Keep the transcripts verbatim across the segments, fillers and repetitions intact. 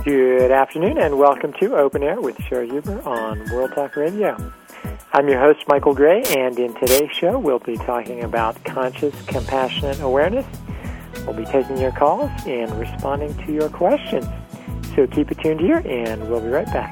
Good afternoon and welcome to Open Air with Sherry Huber on World Talk Radio. I'm your host, Michael Gray, and in today's show we'll be talking about conscious, compassionate awareness. We'll be taking your calls and responding to your questions. So keep it tuned here and we'll be right back.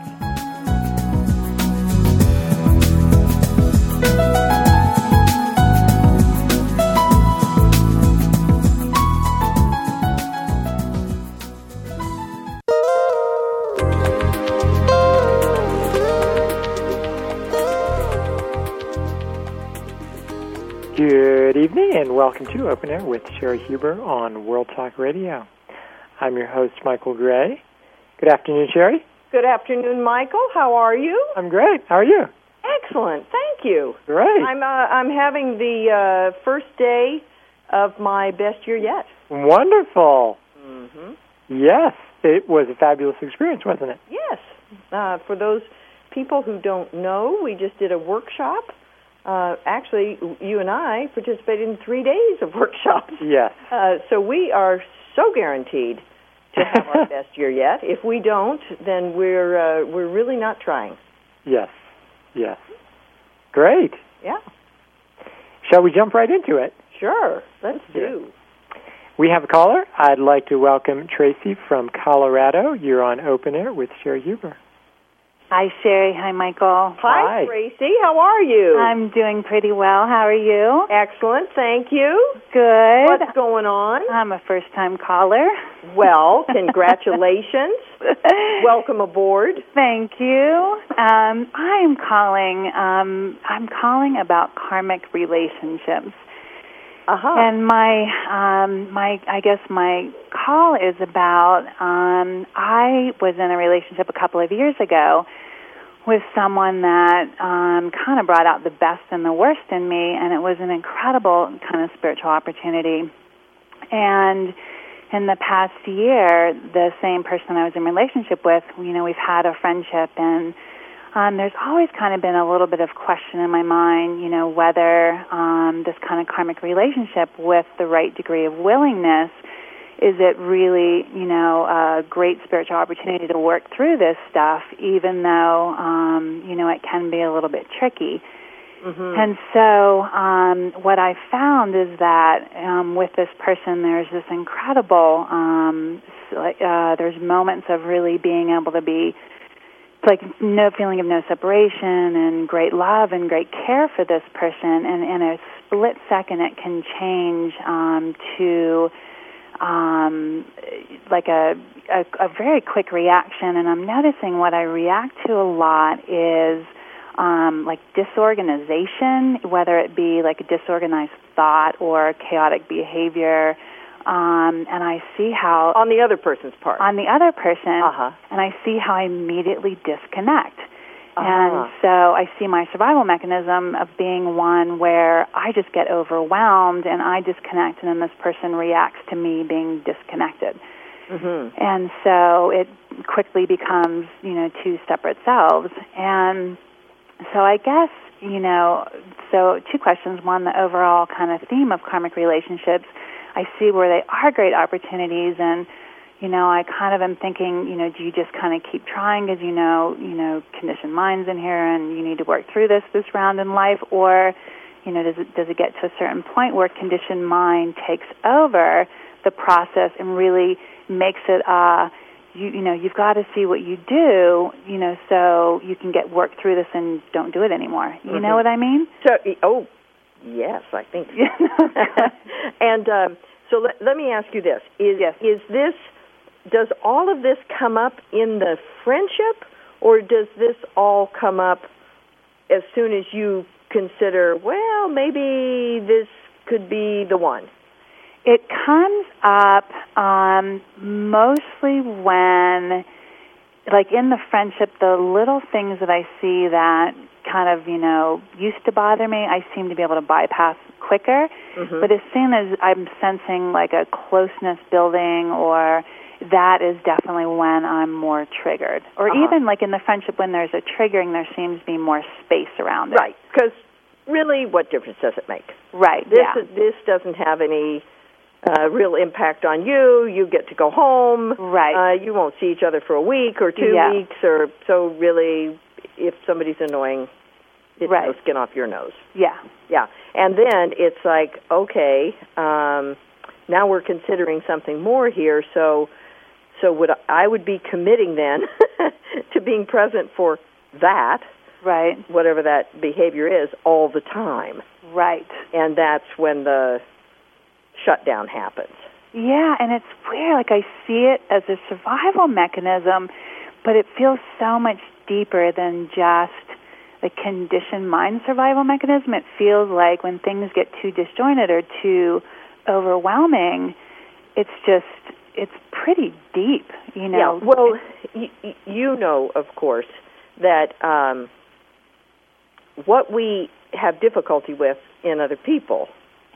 Good evening and welcome to Open Air with Sherry Huber on World Talk Radio. I'm your host, Michael Gray. Good afternoon, Sherry. Good afternoon, Michael. How are you? I'm great. How are you? Excellent. Thank you. Great. I'm uh, I'm having the uh, first day of my best year yet. Wonderful. Mm-hmm. Yes, it was a fabulous experience, wasn't it? Yes. Uh, for those people who don't know, we just did a workshop. Uh, actually, you and I participated in three days of workshops. Yes. Uh, so we are so guaranteed to have our best year yet. If we don't, then we're uh, we're really not trying. Yes. Yes. Great. Yeah. Shall we jump right into it? Sure. Let's do. We have a caller. I'd like to welcome Tracy from Colorado. You're on Open Air with Sherry Huber. Hi, Sherry. Hi, Michael. Hi, Hi, Tracy. How are you? I'm doing pretty well. How are you? Excellent. Thank you. Good. What's going on? I'm a first-time caller. Well, congratulations. Welcome aboard. Thank you. Um, I am calling. Um, I'm calling about karmic relationships. Uh-huh. And my, um, my, I guess my call is about, um, I was in a relationship a couple of years ago with someone that um, kind of brought out the best and the worst in me, and it was an incredible kind of spiritual opportunity. And in the past year, the same person I was in a relationship with, you know, we've had a friendship, and Um, there's always kind of been a little bit of question in my mind, you know, whether um, this kind of karmic relationship with the right degree of willingness, is it really, you know, a great spiritual opportunity to work through this stuff, even though, um, you know, it can be a little bit tricky. Mm-hmm. And so um, what I found is that um, with this person, there's this incredible, um, uh, there's moments of really being able to be like no feeling of no separation and great love and great care for this person, and in a split second it can change um, to um, like a, a a very quick reaction. And I'm noticing what I react to a lot is um, like disorganization, whether it be like a disorganized thought or chaotic behavior. Um, and I see how... On the other person's part. On the other person, uh-huh. and I see how I immediately disconnect. Uh-huh. And so I see my survival mechanism of being one where I just get overwhelmed and I disconnect, and then this person reacts to me being disconnected. Mm-hmm. And so it quickly becomes, you know, two separate selves. And so I guess, you know, so two questions. One, the overall kind of theme of karmic relationships. I see where they are great opportunities, and, you know, I kind of am thinking, you know, do you just kind of keep trying because, you know, you know, conditioned minds in here and you need to work through this this round in life, or, you know, does it does it get to a certain point where conditioned mind takes over the process and really makes it, uh, you you know, you've got to see what you do, you know, so you can get work through this and don't do it anymore. You mm-hmm. know what I mean? So, oh. Yes, I think so. And um, so let, let me ask you this. Is, yes. is this, does all of this come up in the friendship, or does this all come up as soon as you consider, well, maybe this could be the one? It comes up um, mostly when, like in the friendship, the little things that I see that kind of, you know, used to bother me, I seem to be able to bypass quicker. Mm-hmm. But as soon as I'm sensing like a closeness building, or that is definitely when I'm more triggered. Or uh-huh. even like in the friendship, when there's a triggering, there seems to be more space around it. Right, because really, what difference does it make? Right, This yeah. is, this doesn't have any uh, real impact on you. You get to go home. Right. Uh, you won't see each other for a week or two Yeah. weeks, or so. Really, if somebody's annoying, it's Right. no skin off your nose. Yeah. Yeah, and then it's like, okay, um, now we're considering something more here. So, so would I would be committing then to being present for that, Right. whatever that behavior is, all the time. Right. And that's when the shutdown happens. Yeah, and it's weird. Like, I see it as a survival mechanism, but it feels so much deeper than just the conditioned mind survival mechanism. It feels like when things get too disjointed or too overwhelming, it's just, it's pretty deep, you know. Yeah, well, y- you know, of course, that um, what we have difficulty with in other people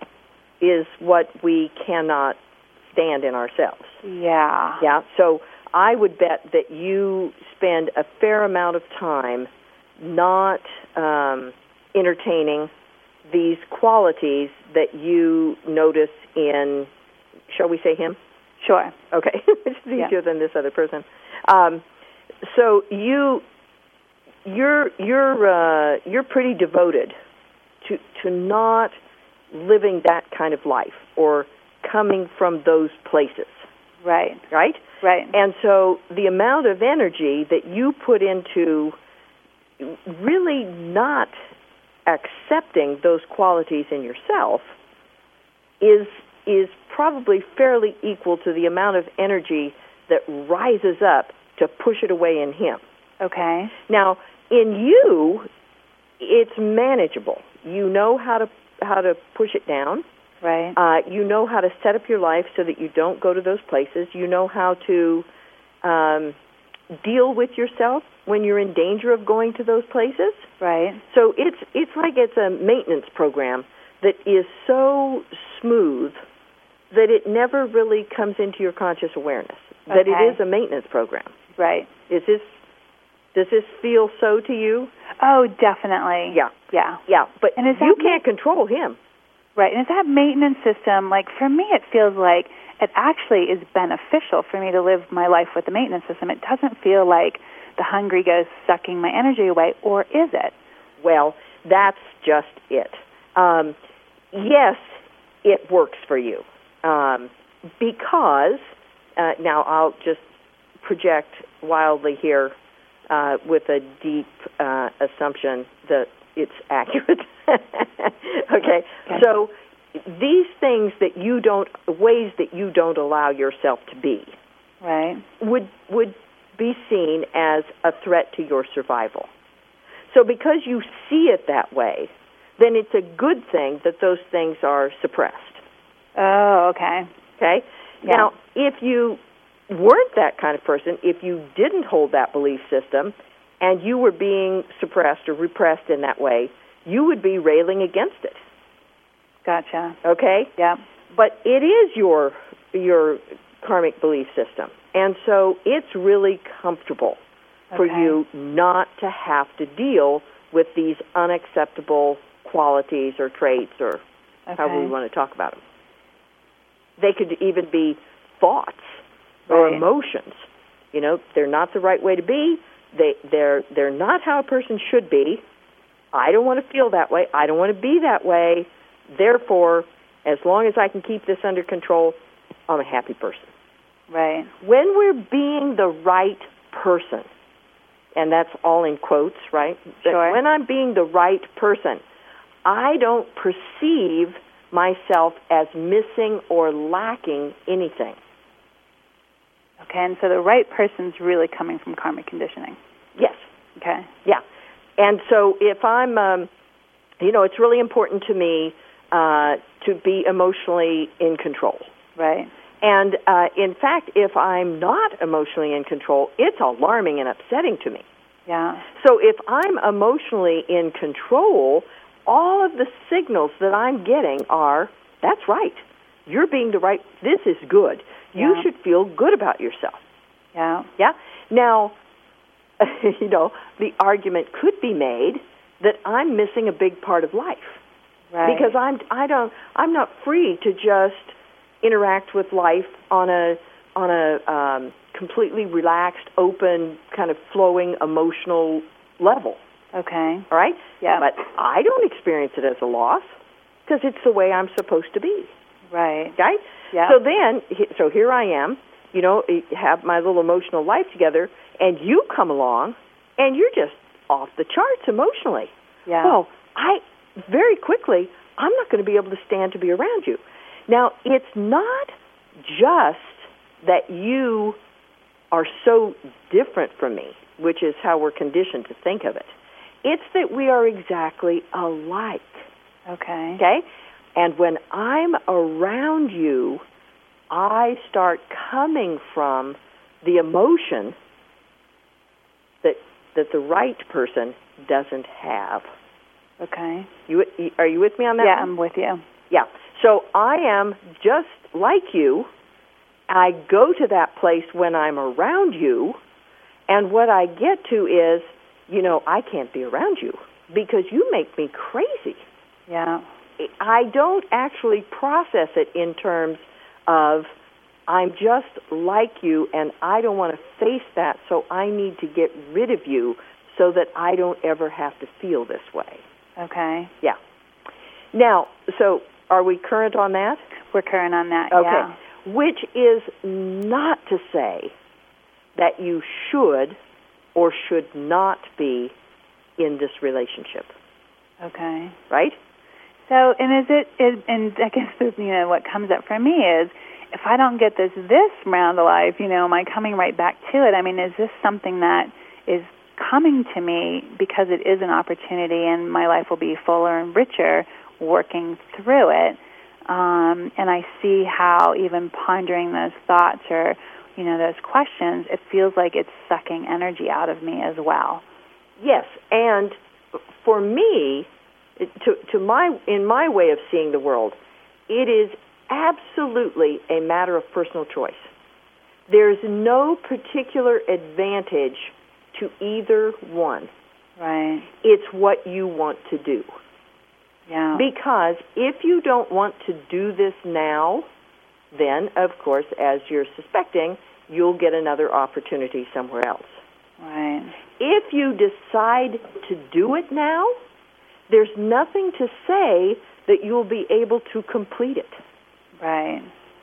is what we cannot stand in ourselves. Yeah. Yeah, so I would bet that you spend a fair amount of time not um, entertaining these qualities that you notice in, shall we say him? Sure. Okay, it's easier Yeah. than this other person. Um, so you, you're you're uh, you're pretty devoted to to not living that kind of life or coming from those places, Right. right? Right. And so the amount of energy that you put into really not accepting those qualities in yourself is is probably fairly equal to the amount of energy that rises up to push it away in him. Okay. Now, in you, it's manageable. You know how to how to push it down. Right. Uh, you know how to set up your life so that you don't go to those places. You know how to um, deal with yourself when you're in danger of going to those places. Right. So it's it's like it's a maintenance program that is so smooth that it never really comes into your conscious awareness. That Okay. it is a maintenance program. Right. Is this does this feel so to you? Oh, definitely. Yeah. Yeah. Yeah, but And is you that can't control him. Right. And is that maintenance system, like, for me, it feels like it actually is beneficial for me to live my life with the maintenance system. It doesn't feel like the hungry ghost sucking my energy away, or is it? Well, that's just it. Um, yes, it works for you. Um, because, uh, now I'll just project wildly here uh, with a deep uh, assumption that it's accurate. okay, so these things that you don't, ways that you don't allow yourself to be, Right. would would be seen as a threat to your survival. So because you see it that way, then it's a good thing that those things are suppressed. Oh, okay. Okay? Yeah. Now, if you weren't that kind of person, if you didn't hold that belief system, and you were being suppressed or repressed in that way, you would be railing against it. Gotcha. Okay? Yeah. But it is your your karmic belief system. And so it's really comfortable for Okay. you not to have to deal with these unacceptable qualities or traits or however Okay. we want to talk about them. They could even be thoughts or Right. emotions. You know, they're not the right way to be. They they're they're not how a person should be. I don't want to feel that way. I don't want to be that way. Therefore, as long as I can keep this under control, I'm a happy person. Right. When we're being the right person, and that's all in quotes, right? But Sure. when I'm being the right person, I don't perceive myself as missing or lacking anything. Okay, and so the right person's really coming from karmic conditioning. Yes. Okay. Yeah. And so if I'm, um, you know, it's really important to me uh, to be emotionally in control. Right. And uh, in fact, if I'm not emotionally in control, it's alarming and upsetting to me. Yeah. So if I'm emotionally in control, all of the signals that I'm getting are, that's right. You're being the right, this is good. You Yeah. should feel good about yourself. Yeah. Yeah? Now, you know, the argument could be made that I'm missing a big part of life. Right. Because I'm I don't I'm not free to just interact with life on a on a um, completely relaxed, open, kind of flowing emotional level. Okay. All right? Yeah. But I don't experience it as a loss because it's the way I'm supposed to be. Right. Okay? Yeah. So then, so here I am, you know, have my little emotional life together, and you come along, and you're just off the charts emotionally. Yeah. Well, I, very quickly, I'm not going to be able to stand to be around you. Now, it's not just that you are so different from me, which is how we're conditioned to think of it. It's that we are exactly alike. Okay. Okay? And when I'm around you, I start coming from the emotion that that the right person doesn't have. Okay. You, are you with me on that? Yeah, one? I'm with you. Yeah. So I am just like you. I go to that place when I'm around you, and what I get to is, you know, I can't be around you because you make me crazy. Yeah. I don't actually process it in terms of I'm just like you and I don't want to face that, so I need to get rid of you so that I don't ever have to feel this way. Okay. Yeah. Now, so are we current on that? We're current on that, okay. yeah. Which is not to say that you should or should not be in this relationship. Okay. Right? So, and is it, is, and I guess this, you know, what comes up for me is, if I don't get this this round of life, you know, am I coming right back to it? I mean, is this something that is coming to me because it is an opportunity and my life will be fuller and richer working through it? Um, and I see how even pondering those thoughts or, you know, those questions, it feels like it's sucking energy out of me as well. Yes, and for me, to, to my in my way of seeing the world, it is absolutely a matter of personal choice. There's no particular advantage to either one. Right. It's what you want to do. Yeah. Because if you don't want to do this now, then, of course, as you're suspecting, you'll get another opportunity somewhere else. Right. If you decide to do it now, there's nothing to say that you'll be able to complete it. Right.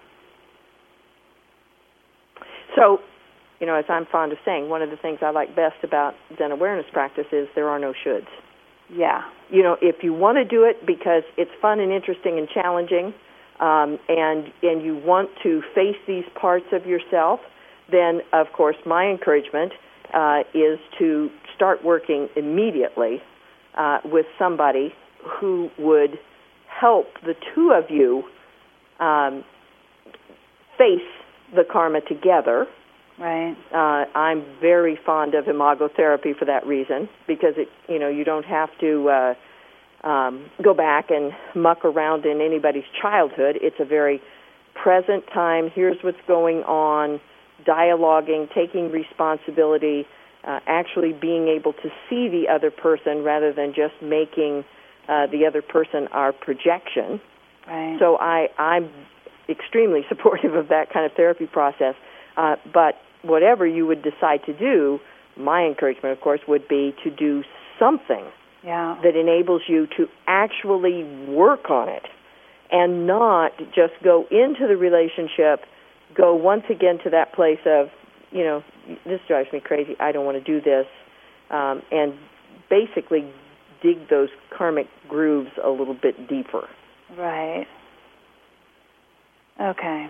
So, you know, as I'm fond of saying, one of the things I like best about Zen awareness practice is there are no shoulds. Yeah. You know, if you want to do it because it's fun and interesting and challenging, um, and and you want to face these parts of yourself, then, of course, my encouragement uh, is to start working immediately uh, with somebody who would help the two of you um, face the karma together. Right. Uh, I'm very fond of imago therapy for that reason, because it, you know, you don't have to uh, um, go back and muck around in anybody's childhood. It's a very present time. Here's what's going on. Dialoguing, taking responsibility, uh, actually being able to see the other person rather than just making uh, the other person our projection. Right. So I, I'm extremely supportive of that kind of therapy process. Uh, but whatever you would decide to do, my encouragement, of course, would be to do something yeah. that enables you to actually work on it and not just go into the relationship, go once again to that place of, you know, this drives me crazy, I don't want to do this, um, and basically dig those karmic grooves a little bit deeper. Right. Okay.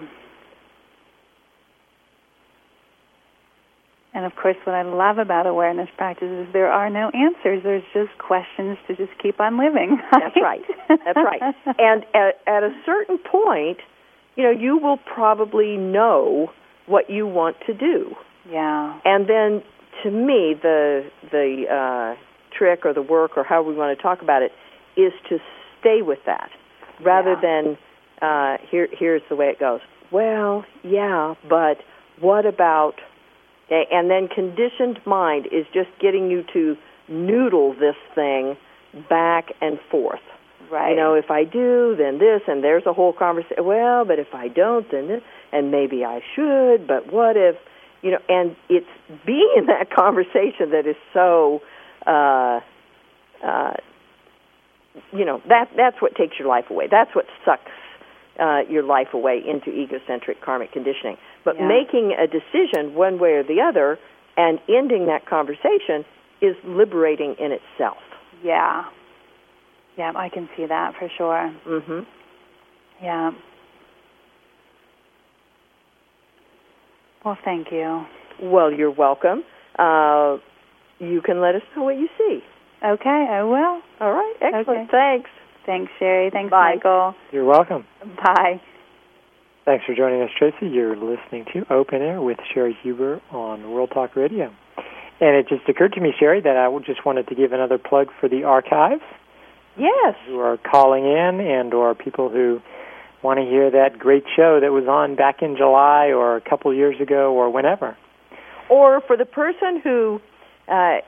And, of course, what I love about awareness practice is there are no answers. There's just questions to just keep on living. Right? That's right. That's right. And at, at a certain point, you know, you will probably know what you want to do. Yeah. And then, to me, the the uh, trick or the work or however we want to talk about it is to stay with that rather yeah. than, uh, here. here's the way it goes. Well, yeah, but what about... And then conditioned mind is just getting you to noodle this thing back and forth. Right. You know, if I do, then this, and there's a whole conversation. Well, but if I don't, then this, and maybe I should, but what if, you know, and it's being in that conversation that is so, uh, uh, you know, that that's what takes your life away. That's what sucks uh, your life away into egocentric karmic conditioning. But Yeah. making a decision one way or the other and ending that conversation is liberating in itself. Yeah. Yeah, I can see that for sure. Mm-hmm. Yeah. Well, thank you. Well, you're welcome. Uh, you can let us know what you see. Okay, I will. All right. Excellent. Okay. Thanks. Thanks, Sherry. Thanks, Bye. Michael. You're welcome. Bye. Thanks for joining us, Tracy. You're listening to Open Air with Sherry Huber on World Talk Radio. And it just occurred to me, Sherry, that I just wanted to give another plug for the archives. Yes. Who are calling in and or people who want to hear that great show that was on back in July or a couple years ago or whenever. Or for the person who, uh, I,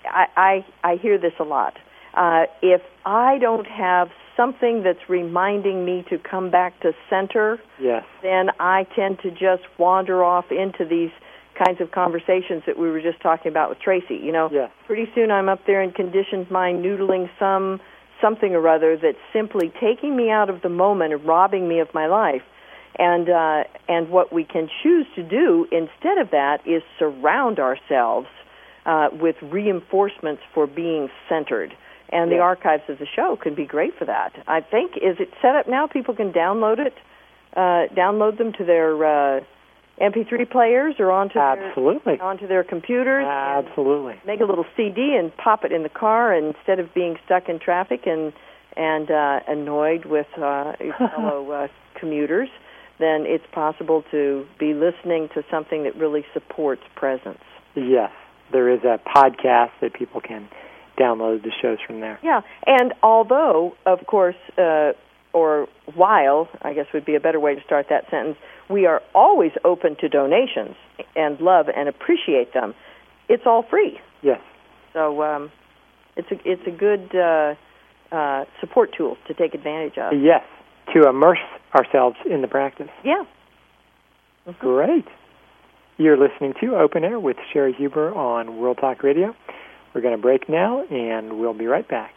I I hear this a lot. Uh, if I don't have something that's reminding me to come back to center, yes, then I tend to just wander off into these kinds of conversations that we were just talking about with Tracy. You know, yes. Pretty soon I'm up there in conditioned mind noodling some something or other that's simply taking me out of the moment and robbing me of my life. And uh, and what we can choose to do instead of that is surround ourselves uh, with reinforcements for being centered. And the Yeah. archives of the show can be great for that. I think, is it set up now? People can download it, uh, download them to their uh, M P three players or onto Absolutely. their, onto their computers. and Absolutely. Make a little C D and pop it in the car, and instead of being stuck in traffic and and uh, annoyed with uh, fellow uh, commuters, then it's possible to be listening to something that really supports presence. Yes, there is a podcast that people can download the shows from there. Yeah, and although, of course, uh, or while, I guess would be a better way to start that sentence, we are always open to donations and love and appreciate them, it's all free. Yes. So um, it's a it's a good uh, uh, support tool to take advantage of. Yes, to immerse ourselves in the practice. Yeah. Mm-hmm. Great. You're listening to Open Air with Sherry Huber on World Talk Radio. We're going to break now, and we'll be right back.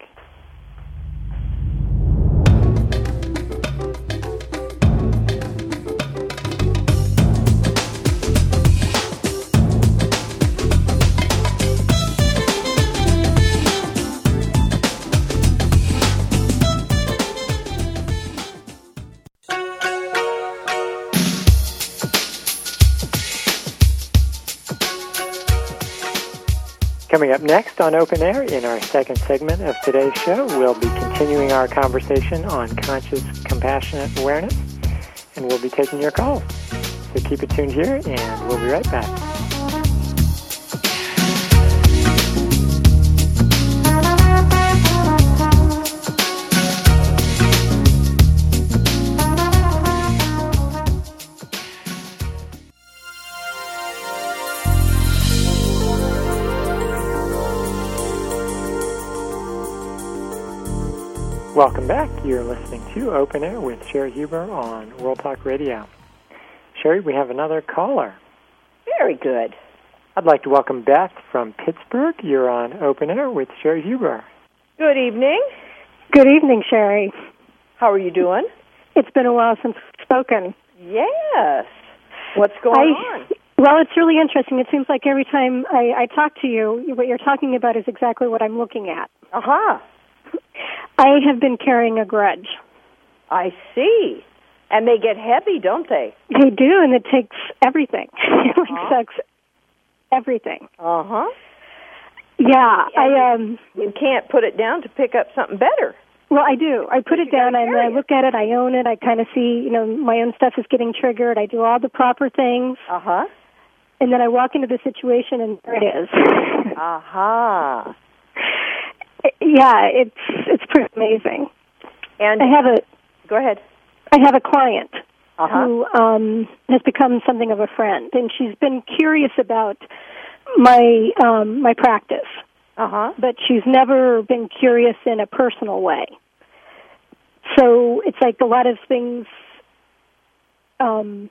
Coming up next on Open Air, in our second segment of today's show, we'll be continuing our conversation on conscious, compassionate awareness, and we'll be taking your calls. So keep it tuned here, and we'll be right back. Welcome back. You're listening to Open Air with Sherry Huber on World Talk Radio. Sherry, we have another caller. Very good. I'd like to welcome Beth from Pittsburgh. You're on Open Air with Sherry Huber. Good evening. Good evening, Sherry. How are you doing? It's been a while since we've spoken. Yes. What's going I, on? Well, it's really interesting. It seems like every time I, I talk to you, what you're talking about is exactly what I'm looking at. Uh-huh. I have been carrying a grudge. I see. And they get heavy, don't they? They do, and it takes everything. It like Uh-huh. sucks everything. Uh-huh. Yeah, I um. You can't put it down to pick up something better. Well, I do. I put You it down, gotta and carry I look at it. I own it. I kind of see, you know, my own stuff is getting triggered. I do all the proper things, Uh-huh. and then I walk into the situation, and there it is. Aha. Yeah, it's it's pretty amazing. And I have a go ahead. I have a client Uh-huh. who um, has become something of a friend, and she's been curious about my um, my practice, Uh-huh. but she's never been curious in a personal way. So it's like a lot of things, um,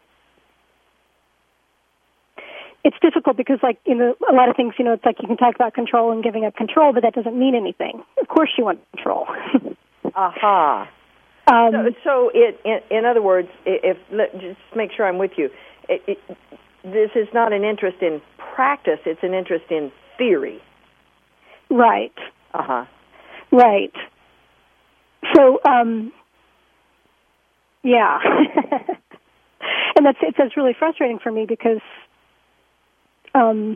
it's difficult because, like, you know, a lot of things, you know, it's like you can talk about control and giving up control, but that doesn't mean anything. Of course you want control. Aha. Uh-huh. um, so, so it, in, in other words, if, let, just make sure I'm with you, it, it, this is not an interest in practice, it's an interest in theory. Right. Uh-huh. Right. So, um, yeah. And that's, it's, that's really frustrating for me because um,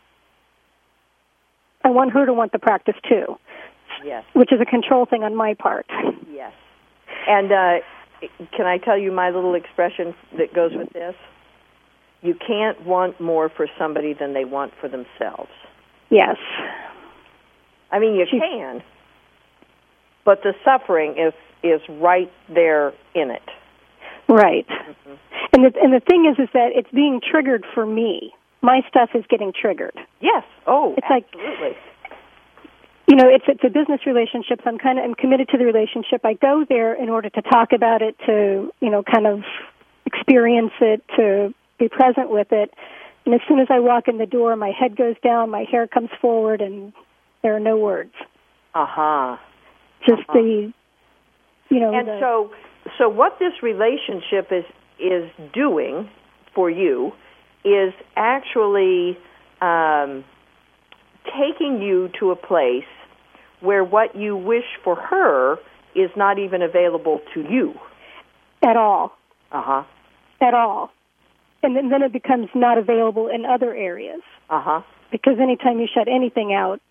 I want her to want the practice too. Yes. Which is a control thing on my part. Yes. And uh, can I tell you my little expression that goes with this? You can't want more for somebody than they want for themselves. Yes. I mean, you She's, can, but the suffering is is right there in it. Right. Mm-hmm. And the and the thing is, is that it's being triggered for me. My stuff is getting triggered. Yes. Oh, it's absolutely. Like, you know, it's it's a business relationship. So I'm kind of I'm committed to the relationship. I go there in order to talk about it, to you know, kind of experience it, to be present with it. And as soon as I walk in the door, my head goes down, my hair comes forward, and there are no words. Uh-huh. Just uh-huh. the, you know. And the, so, so what this relationship is is doing for you is actually um, taking you to a place where what you wish for her is not even available to you. At all. Uh-huh. At all. And then, then it becomes not available in other areas. Uh-huh. Because anytime you shut anything out,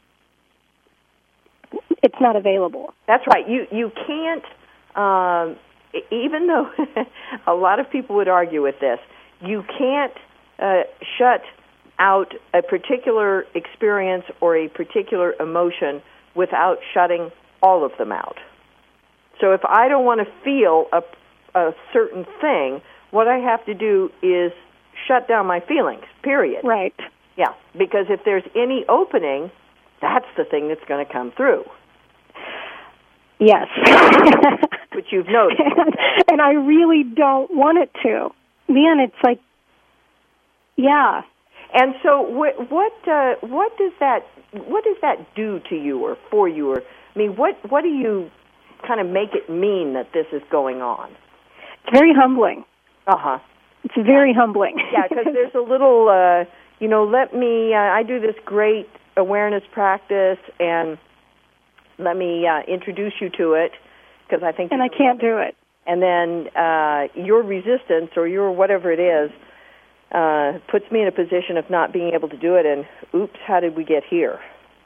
it's not available. That's right. You you can't, um, even though a lot of people would argue with this, you can't uh, shut out a particular experience or a particular emotion without shutting all of them out. So if I don't want to feel a, a certain thing, what I have to do is shut down my feelings, period. Right. Yeah, because if there's any opening, that's the thing that's going to come through. Yes. Which you've noticed. and, and I really don't want it to. Man, it's like, yeah. And so, what what uh, what does that what does that do to you or for you? Or I mean, what what do you kind of make it mean that this is going on? It's very humbling. Uh huh. It's very humbling. Yeah, because there's a little, uh, you know, let me. Uh, I do this great awareness practice, and let me uh, introduce you to it, because I think. And I can't do it. And then uh, your resistance, or your whatever it is, uh, puts me in a position of not being able to do it, and oops, how did we get here?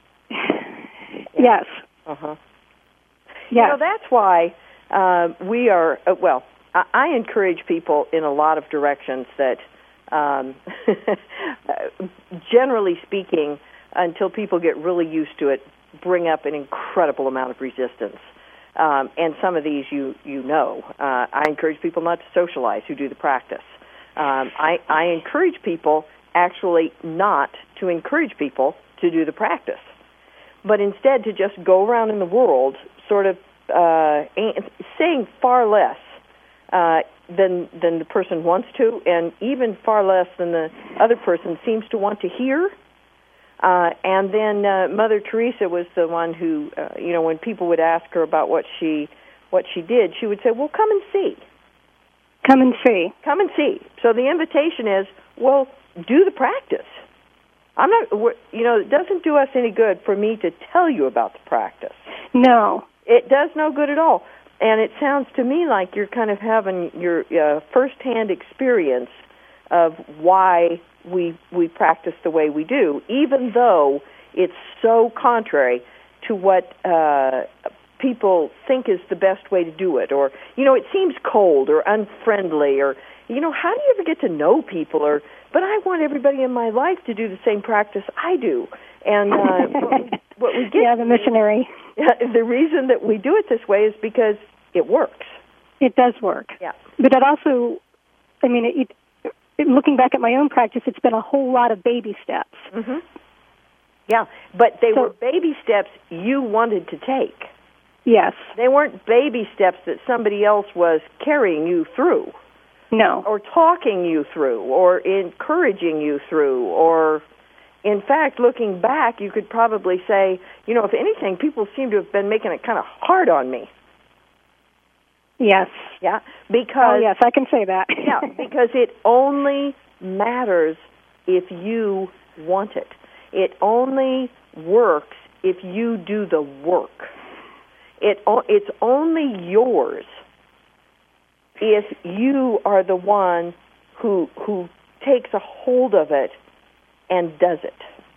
Yes. Uh-huh. Yes. You know, that's why uh, we are, uh, well, I, I encourage people in a lot of directions that, um, generally speaking, until people get really used to it, bring up an incredible amount of resistance. Um, and some of these you, you know. Uh, I encourage people not to socialize who do the practice. Um, I, I encourage people actually not to encourage people to do the practice, but instead to just go around in the world sort of uh, saying far less uh, than, than the person wants to, and even far less than the other person seems to want to hear. Uh, and then uh, Mother Teresa was the one who, uh, you know, when people would ask her about what she what she did, she would say, well, come and see. Come and see. Come and see. So the invitation is, well, do the practice. I'm not, you know, it doesn't do us any good for me to tell you about the practice. No. It does no good at all. And it sounds to me like you're kind of having your uh, first-hand experience of why we we practice the way we do, even though it's so contrary to what uh, people think is the best way to do it. Or, you know, it seems cold or unfriendly, or, you know, how do you ever get to know people? Or, but I want everybody in my life to do the same practice I do. And uh, what, we, what we get... Yeah, the missionary. The reason that we do it this way is because it works. It does work. Yeah. But it also, I mean, it, it, looking back at my own practice, it's been a whole lot of baby steps. Mm-hmm. Yeah, but they so, were baby steps you wanted to take. Yes. They weren't baby steps that somebody else was carrying you through. No. Or talking you through, or encouraging you through, or, in fact, looking back, you could probably say, you know, if anything, people seem to have been making it kind of hard on me. Yes. Yeah, because... Oh, yes, I can say that. Yeah, because it only matters if you want it. It only works if you do the work. It It's only yours if you are the one who who takes a hold of it and does it.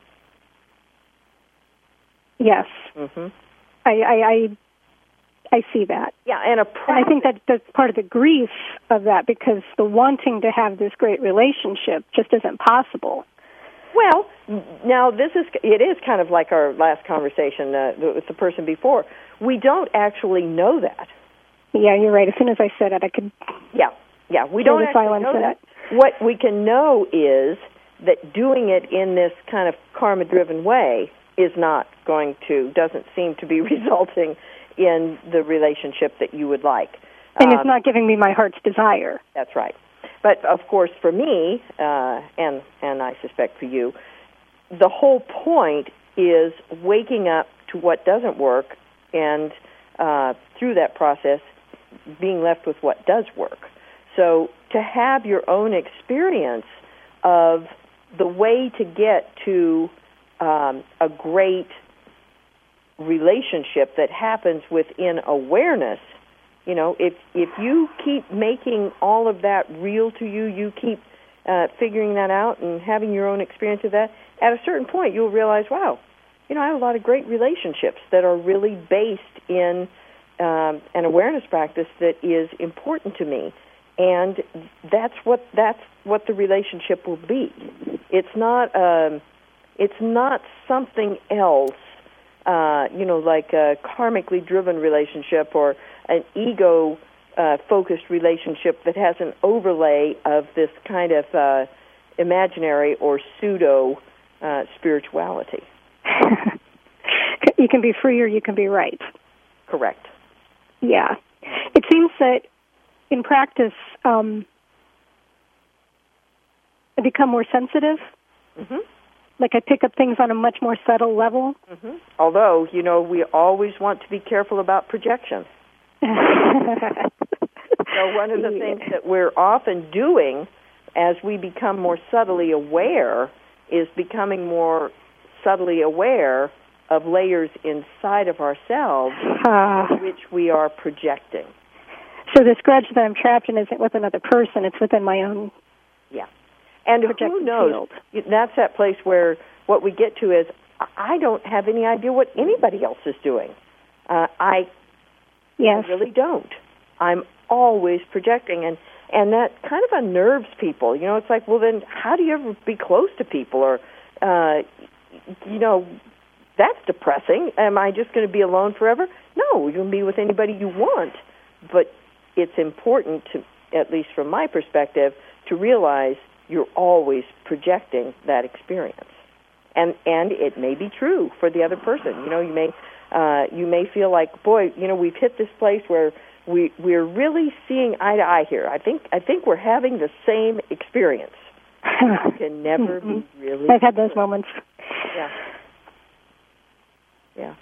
Yes. Mm-hmm. I, I, I I see that. Yeah, and a and I think that that's part of the grief of that, because the wanting to have this great relationship just isn't possible. Well, now this is it is kind of like our last conversation uh, with the person before. We don't actually know that. Yeah, you're right. As soon as I said it, I could. Yeah, yeah, we don't actually know that. What we can know is that doing it in this kind of karma-driven way is not going to, doesn't seem to be resulting in the relationship that you would like. And um, it's not giving me my heart's desire. That's right. But, of course, for me, uh, and and I suspect for you, the whole point is waking up to what doesn't work and, uh, through that process, being left with what does work. So to have your own experience of the way to get to um, a great relationship that happens within awareness, you know, if if you keep making all of that real to you, you keep uh, figuring that out and having your own experience of that, at a certain point you'll realize, wow, you know, I have a lot of great relationships that are really based in um, an awareness practice that is important to me. And that's what that's what the relationship will be. It's not um, it's not something else, uh, you know, like a karmically driven relationship or an ego uh, focused relationship that has an overlay of this kind of uh, imaginary or pseudo uh, spirituality. You can be free or you can be right. Correct. Yeah, it seems that in practice, um, I become more sensitive. Mm-hmm. Like I pick up things on a much more subtle level. Mm-hmm. Although, you know, we always want to be careful about projection. So one of the yeah. things that we're often doing as we become more subtly aware is becoming more subtly aware of layers inside of ourselves uh, which we are projecting. So this grudge that I'm trapped in isn't with another person, it's within my own Yeah. And who knows? Field. That's that place where what we get to is, I don't have any idea what anybody else is doing. Uh, I, yes. I really don't. I'm always projecting, and, and that kind of unnerves people. You know, it's like, well, then how do you ever be close to people? Or, uh, you know, that's depressing. Am I just going to be alone forever? No, you can be with anybody you want. But it's important to, at least from my perspective, to realize you're always projecting that experience. And and it may be true for the other person. You know, you may uh, you may feel like, boy, you know, we've hit this place where we we're really seeing eye to eye here. I think I think we're having the same experience. You can never mm-hmm. be really I've had those moments. Yeah. Yeah.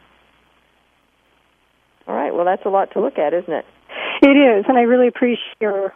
All right, well, that's a lot to look at, isn't it? It is, and I really appreciate your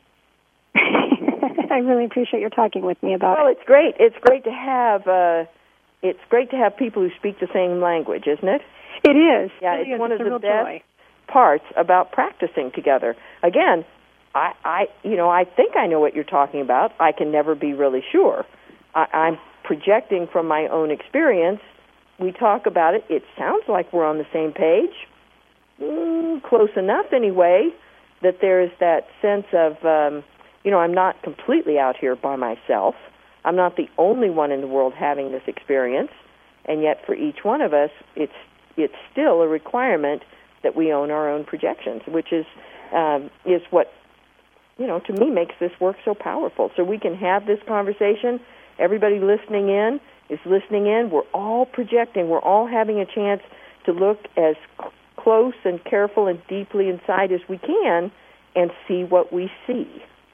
I really appreciate your talking with me about well, it. Well, it's great. It's great to have uh, it's great to have people who speak the same language, isn't it? It is. Yeah, it really it's is. one it's of a the real best joy. parts about practicing together. Again, I, I, you know, I think I know what you're talking about. I can never be really sure. I, I'm projecting from my own experience. We talk about it. It sounds like we're on the same page. Mm, close enough, anyway, that there is that sense of, um, you know, I'm not completely out here by myself. I'm not the only one in the world having this experience, and yet for each one of us, it's it's still a requirement that we own our own projections, which is um, is what, you know, to me makes this work so powerful. So we can have this conversation. Everybody listening in is listening in. We're all projecting. We're all having a chance to look as close and careful and deeply inside as we can and see what we see.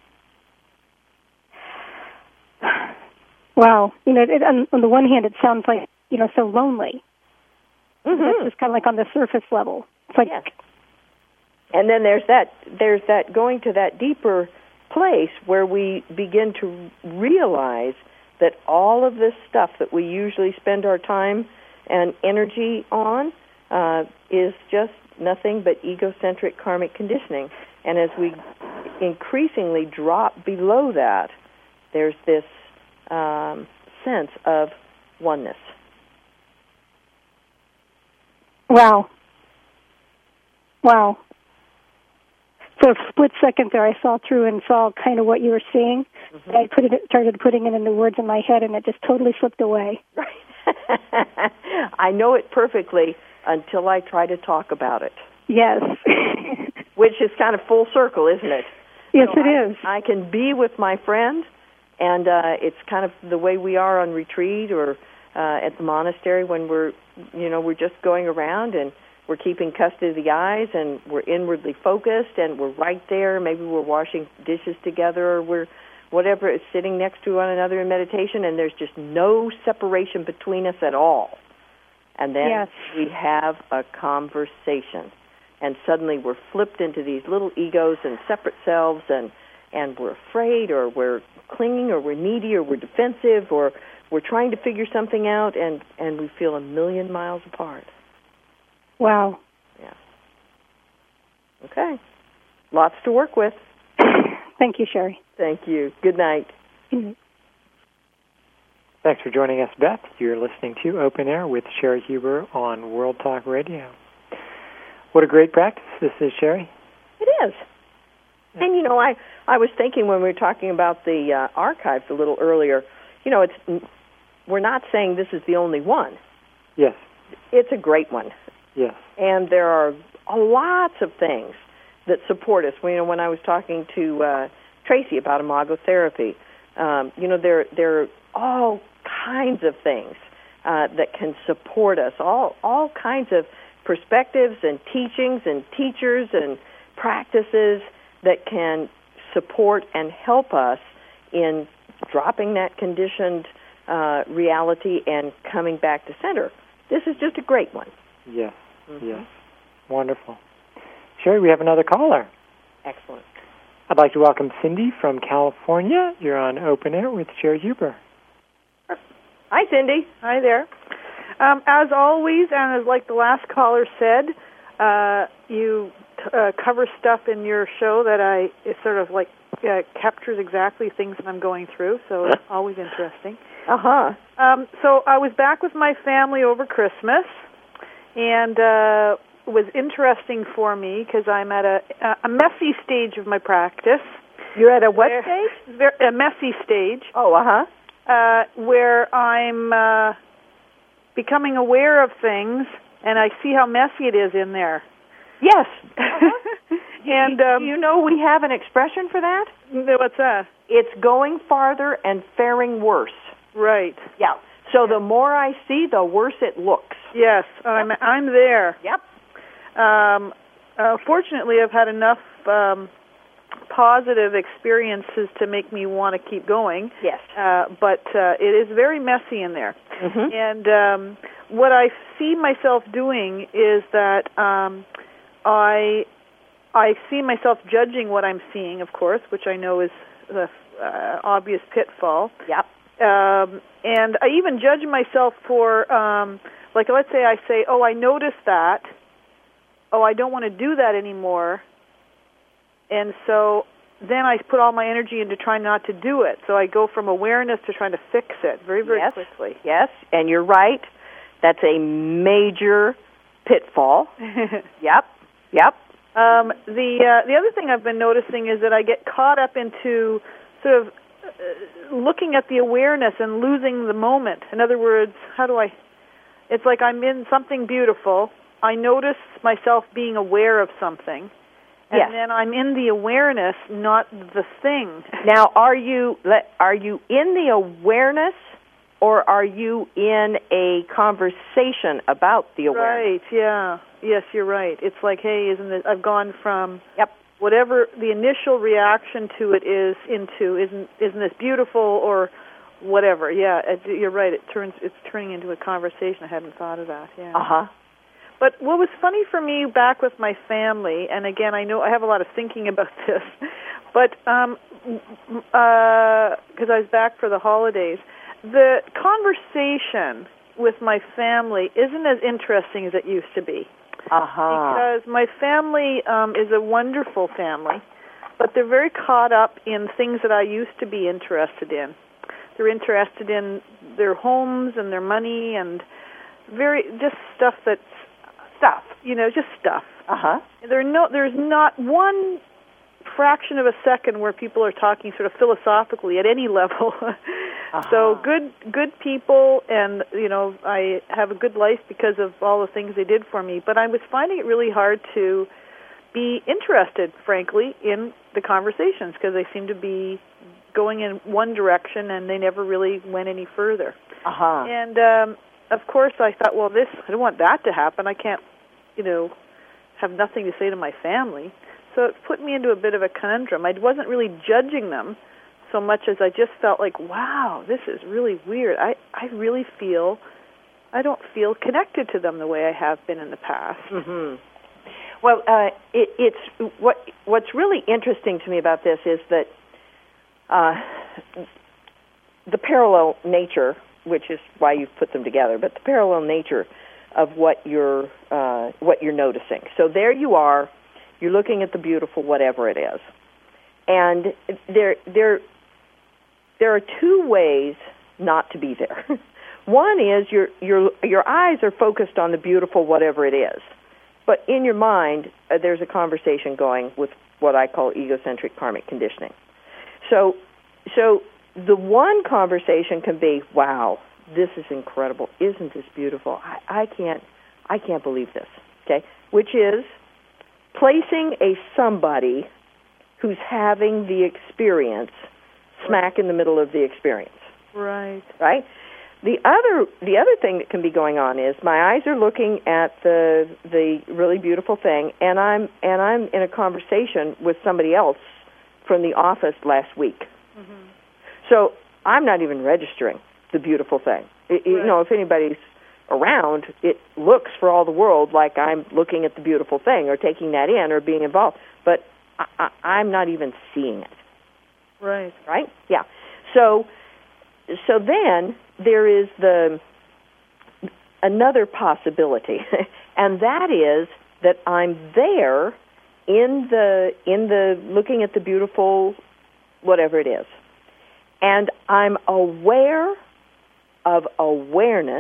Wow. You know, it, on, on the one hand, it sounds like, you know, so lonely. Mm-hmm. That's just kind of like on the surface level. It's like, yes. And then there's that there's that going to that deeper place where we begin to realize that all of this stuff that we usually spend our time and energy on uh, is just nothing but egocentric karmic conditioning. And as we increasingly drop below that, there's this um, sense of oneness. wow. Wow. For a split second there, I saw through and saw kind of what you were seeing. Mm-hmm. I put it, started putting it into words in my head, and it just totally slipped away. Right. I know it perfectly until I try to talk about it. Yes. Which is kind of full circle, isn't it? Yes, so it I, is. I can be with my friend, and uh, it's kind of the way we are on retreat or uh, at the monastery when we're, you know, we're just going around and we're keeping custody of the eyes, and we're inwardly focused, and we're right there. Maybe we're washing dishes together, or we're whatever is sitting next to one another in meditation, and there's just no separation between us at all. And then yes. we have a conversation, and suddenly we're flipped into these little egos and separate selves, and and we're afraid, or we're clinging, or we're needy, or we're defensive, or we're trying to figure something out, and, and we feel a million miles apart. Wow. Yeah. Okay. Lots to work with. Thank you, Sherry. Thank you. Good night. Mm-hmm. Thanks for joining us, Beth. You're listening to Open Air with Sherry Huber on World Talk Radio. What a great practice this is, Sherry. It is. Yeah. And, you know, I, I was thinking when we were talking about the uh, archives a little earlier, you know, it's we're not saying this is the only one. Yes. It's a great one. Yes. And there are lots of things that support us. You know, when I was talking to uh, Tracy about imago therapy, um, you know, there there are all kinds of things uh, that can support us, all all kinds of perspectives and teachings and teachers and practices that can support and help us in dropping that conditioned uh, reality and coming back to center. This is just a great one. Yes. Mm-hmm. Yes. Wonderful. Sherry, we have another caller. Excellent. I'd like to welcome Cindy from California. You're on Open Air with Sherry Huber. Hi, Cindy. Hi there. Um, as always, and as like the last caller said, uh, you t- uh, cover stuff in your show that I it sort of like uh, captures exactly things that I'm going through, so it's always interesting. Uh-huh. Um, so I was back with my family over Christmas, and uh, it was interesting for me because I'm at a, a messy stage of my practice. You're at a what where, stage? A messy stage. Oh, uh-huh. Uh, where I'm uh, becoming aware of things, and I see how messy it is in there. Yes. Uh-huh. And um, you know we have an expression for that? What's that? It's going farther and faring worse. Right. Yeah. So the more I see, the worse it looks. Yes, I'm Yep. I'm there. Yep. Um, uh, fortunately, I've had enough um, positive experiences to make me want to keep going. Yes. Uh, but uh, it is very messy in there. Mm-hmm. And um, what I see myself doing is that um, I I see myself judging what I'm seeing, of course, which I know is the uh, obvious pitfall. Yep. Um, and I even judge myself for, um, like, let's say I say, oh, I noticed that. Oh, I don't want to do that anymore. And so then I put all my energy into trying not to do it. So I go from awareness to trying to fix it very, very yes. quickly. Yes, and you're right. That's a major pitfall. Yep. Yep. Um, the uh, the other thing I've been noticing is that I get caught up into sort of uh, looking at the awareness and losing the moment. In other words, how do I... It's like I'm in something beautiful. I notice myself being aware of something. And yes. then I'm in the awareness, not the thing. Now, are you are you in the awareness or are you in a conversation about the awareness? Right, yeah. Yes, you're right. It's like, hey, isn't it, I've gone from yep. whatever the initial reaction to it is into, isn't isn't this beautiful or whatever. Yeah, it, you're right. It turns it's turning into a conversation. I hadn't thought of that. Yeah. Uh-huh. But what was funny for me back with my family, and again, I know I have a lot of thinking about this, but um uh because I was back for the holidays, the conversation with my family isn't as interesting as it used to be. Uh-huh. Because my family um, is a wonderful family, but they're very caught up in things that I used to be interested in. They're interested in their homes and their money and very just stuff that's stuff, you know, just stuff. Uh-huh. There no, there's not one fraction of a second where people are talking sort of philosophically at any level. Uh-huh. So good good people, and, you know, I have a good life because of all the things they did for me, but I was finding it really hard to be interested, frankly, in the conversations because they seem to be going in one direction and they never really went any further. Uh-huh. And, um, of course, I thought, well, this, I don't want that to happen. I can't, you know, have nothing to say to my family. So it put me into a bit of a conundrum. I wasn't really judging them so much as I just felt like, wow, this is really weird. I, I really feel, I don't feel connected to them the way I have been in the past. Mm-hmm. Well, uh, it, it's what what's really interesting to me about this is that uh, the parallel nature, which is why you've put them together, but the parallel nature of what you're uh, what you're noticing. So there you are, you're looking at the beautiful, whatever it is, and there there there are two ways not to be there. One is your your your eyes are focused on the beautiful, whatever it is, but in your mind uh, there's a conversation going with what I call egocentric karmic conditioning. So so the one conversation can be, wow, this is incredible. Isn't this beautiful? I, I can't I can't believe this. Okay? Which is placing a somebody who's having the experience smack in the middle of the experience. Right. Right? The other the other thing that can be going on is my eyes are looking at the the really beautiful thing, and I'm and I'm in a conversation with somebody else from the office last week. Mm-hmm. So I'm not even registering the beautiful thing. It, right. You know, if anybody's around, it looks for all the world like I'm looking at the beautiful thing or taking that in or being involved, but I, I, I'm not even seeing it. Right. Right? Yeah. So, so then there is the another possibility, and that is that I'm there in the in the looking at the beautiful, whatever it is, and I'm aware of awareness,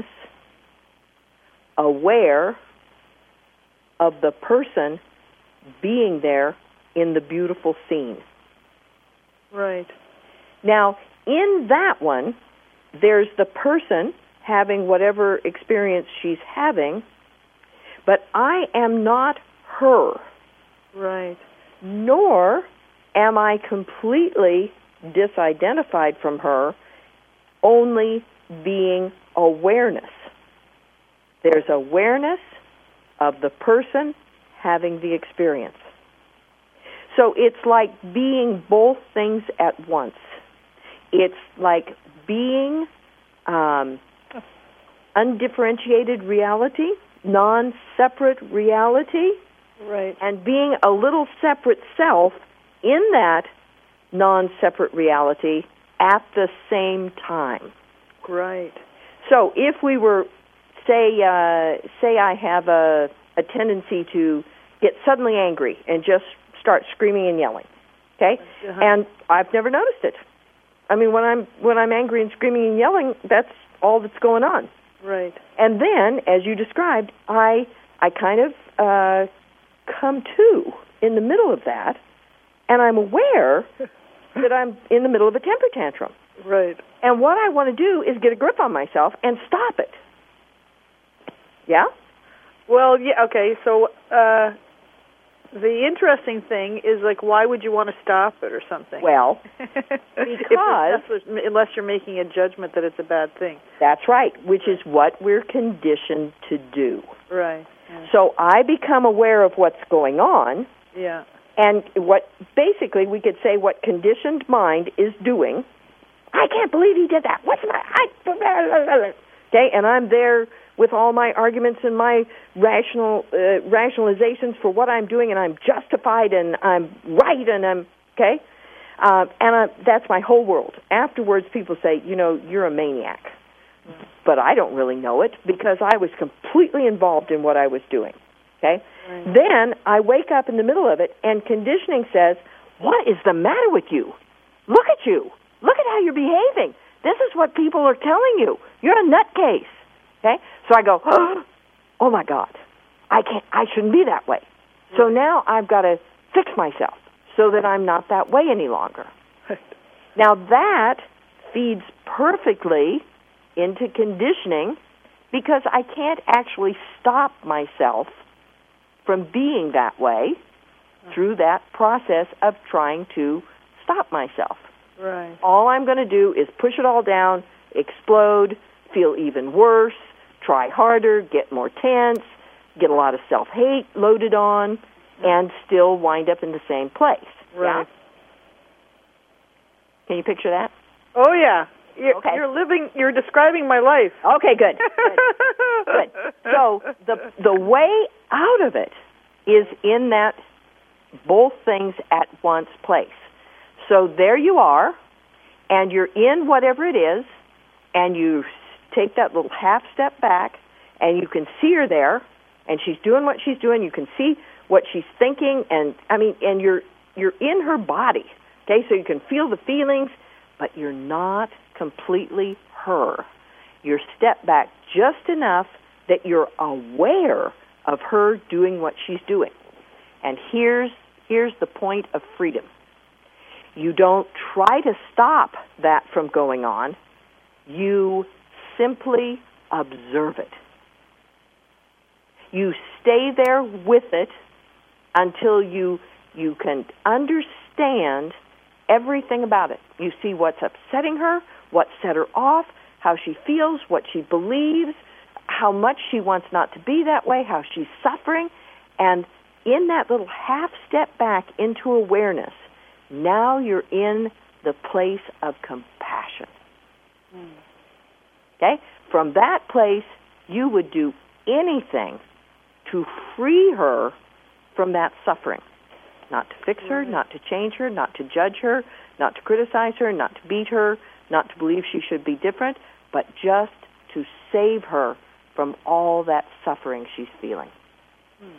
aware of the person being there in the beautiful scene. Right. Now, in that one, there's the person having whatever experience she's having, but I am not her. Right. Nor am I completely disidentified from her, only being awareness. There's awareness of the person having the experience. So it's like being both things at once. It's like being um, undifferentiated reality, non-separate reality, right, and being a little separate self in that non-separate reality at the same time. Right. So if we were, say, uh, say I have a, a tendency to get suddenly angry and just start screaming and yelling, okay? Uh-huh. And I've never noticed it. I mean, when I'm when I'm angry and screaming and yelling, that's all that's going on. Right. And then, as you described, I I kind of uh, come to in the middle of that, and I'm aware that I'm in the middle of a temper tantrum. Right. And what I want to do is get a grip on myself and stop it. Yeah? Well, yeah, okay, so uh, the interesting thing is, like, why would you want to stop it or something? Well, because because unless you're making a judgment that it's a bad thing. That's right, which is what we're conditioned to do. Right. Yeah. So I become aware of what's going on, Yeah. and what basically we could say what conditioned mind is doing. I can't believe he did that. What's my I, okay? And I'm there with all my arguments and my rational uh, rationalizations for what I'm doing, and I'm justified and I'm right and I'm okay. Uh, and I, that's my whole world. Afterwards, people say, you know, you're a maniac. But I don't really know it because I was completely involved in what I was doing. Okay? Right. Then I wake up in the middle of it, and conditioning says, what is the matter with you? Look at you. Look at how you're behaving. This is what people are telling you. You're a nutcase. Okay? So I go, oh, my God. I can't. I shouldn't be that way. Right. So now I've got to fix myself so that I'm not that way any longer. Right. Now that feeds perfectly into conditioning because I can't actually stop myself from being that way through that process of trying to stop myself. Right. All I'm going to do is push it all down, explode, feel even worse, try harder, get more tense, get a lot of self-hate loaded on, and still wind up in the same place. Right. Yeah? Can you picture that? Oh, yeah. You're, Okay. you're living, you're describing my life. Okay, good. Good. Good. So the the way out of it is in that both things at once place. So there you are, and you're in whatever it is, and you take that little half step back, and you can see her there, and she's doing what she's doing. You can see what she's thinking, and I mean, and you're you're in her body. Okay, so you can feel the feelings, but you're not completely her. You're stepped back just enough that you're aware of her doing what she's doing. And here's here's the point of freedom. You don't try to stop that from going on. You simply observe it. You stay there with it until you you can understand everything about it. You see what's upsetting her, what set her off, how she feels, what she believes, how much she wants not to be that way, how she's suffering. And in that little half step back into awareness, now you're in the place of compassion. Mm. Okay? From that place, you would do anything to free her from that suffering. Not to fix her, not to change her, not to judge her, not to criticize her, not to beat her, not to believe she should be different, but just to save her from all that suffering she's feeling. Hmm.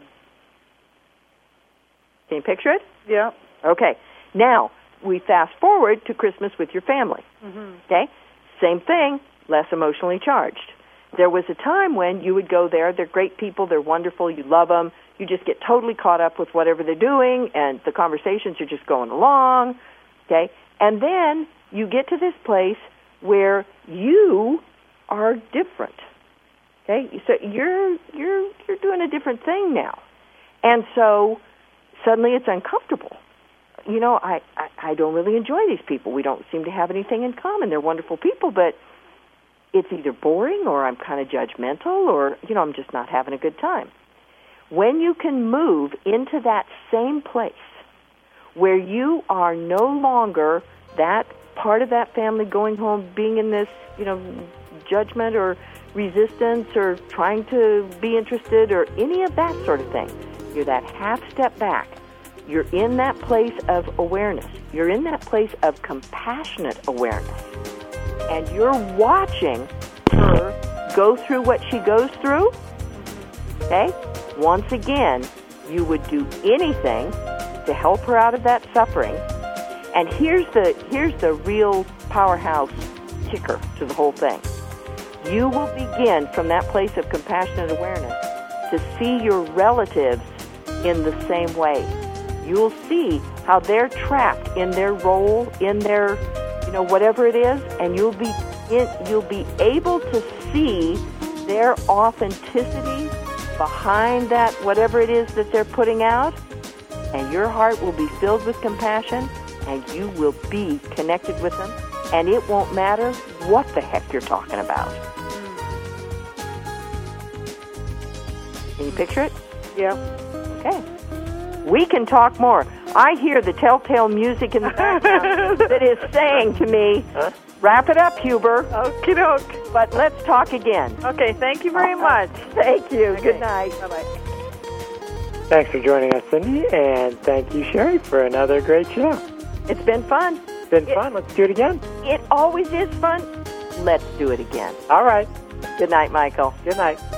Can you picture it? Yeah. Okay. Now, we fast forward to Christmas with your family. Mm-hmm. Okay? Same thing, less emotionally charged. There was a time when you would go there, they're great people, they're wonderful, you love them, you just get totally caught up with whatever they're doing, and the conversations are just going along, okay? And then you get to this place where you are different, okay? So you're you're you're doing a different thing now, and so suddenly it's uncomfortable. You know, I, I, I don't really enjoy these people. We don't seem to have anything in common. They're wonderful people, but it's either boring or I'm kind of judgmental or, you know, I'm just not having a good time. When you can move into that same place where you are no longer that part of that family going home being in this, you know, judgment or resistance or trying to be interested or any of that sort of thing, you're that half step back. You're in that place of awareness. You're in that place of compassionate awareness. And you're watching her go through what she goes through, okay? Once again, you would do anything to help her out of that suffering. And here's the here's the real powerhouse kicker to the whole thing. You will begin from that place of compassionate awareness to see your relatives in the same way. You'll see how they're trapped in their role, in their, you know, whatever it is, and you'll be in, you'll be able to see their authenticity behind that, whatever it is that they're putting out, and your heart will be filled with compassion, and you will be connected with them, and it won't matter what the heck you're talking about. Can you picture it? Yeah. Okay. We can talk more. I hear the telltale music in the background that is saying to me, huh? Wrap it up, Huber. Okie doke. But let's talk again. Okay, thank you very much. Thank you. Okay. Good night. Bye-bye. Thanks for joining us, Cindy, and thank you, Sherry, for another great show. It's been fun. It's been it, fun. Let's do it again. It always is fun. Let's do it again. All right. Good night, Michael. Good night.